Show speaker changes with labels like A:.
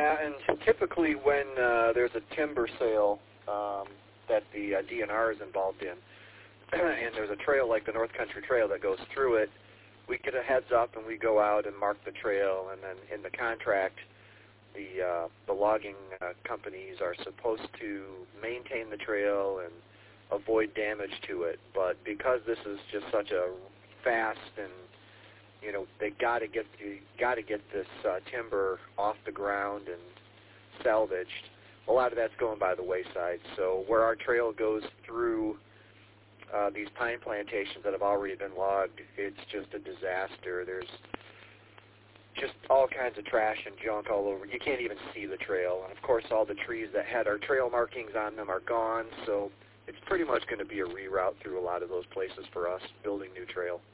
A: Yeah, and typically when there's a timber sale that the DNR is involved in, and there's a trail like the North Country Trail that goes through it, we get a heads up and we go out and mark the trail, and then in the contract, the logging companies are supposed to maintain the trail and avoid damage to it. But because this is just such a fast and they got to get this timber off the ground and salvaged, a lot of that's going by the wayside. So where our trail goes through these pine plantations that have already been logged, it's just a disaster. There's just all kinds of trash and junk all over. You can't even see the trail. And, of course, all the trees that had our trail markings on them are gone. So it's pretty much going to be a reroute through a lot of those places for us, building new trail.